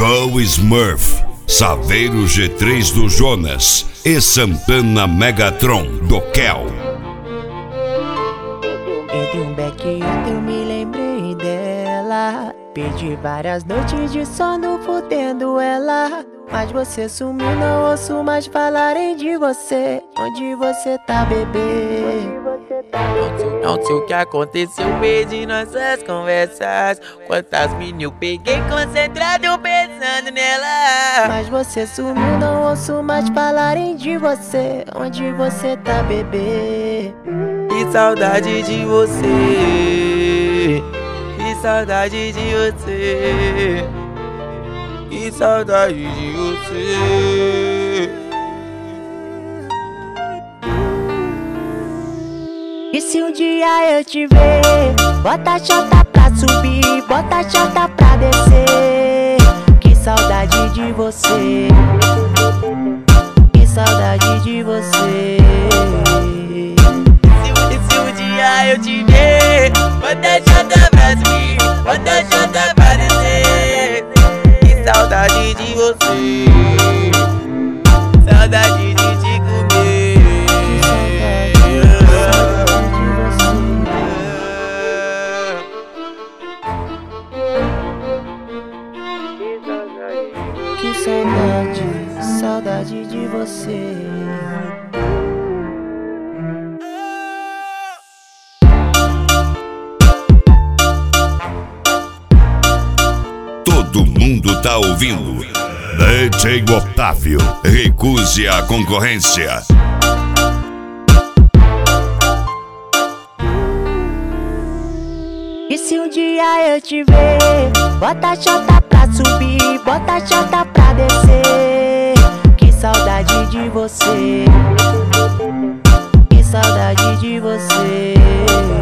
Cole Smurf, Saveiro G3 do Jonas e Santana Megatron do Kel. Entre um beck e outro eu me lembrei dela. Perdi várias noites de sono fudendo ela. Mas você sumiu, não ouço mais falarem de você. Onde você tá, bebê? Não sei o que aconteceu, perdi nossas conversas. Quantas mini eu peguei concentrado pensando nela. Mas você sumiu, não ouço mais falarem de você. Onde você tá, bebê? Que saudade de você. Que saudade de você. Que saudade de você. E se um dia eu te ver, bota a chota pra subir, bota a chota pra descer. Que saudade de você. Que saudade de você. E se um dia eu te ver, bota a chota pra subir, bota a chota pra descer. Que saudade de você. Saudade de te comer. Que saudade, saudade de você. Todo mundo tá ouvindo. DJ Otávio, recuse a concorrência. E se um dia eu te ver, bota a chota pra subir, bota a chota pra descer. Que saudade de você. Que saudade de você.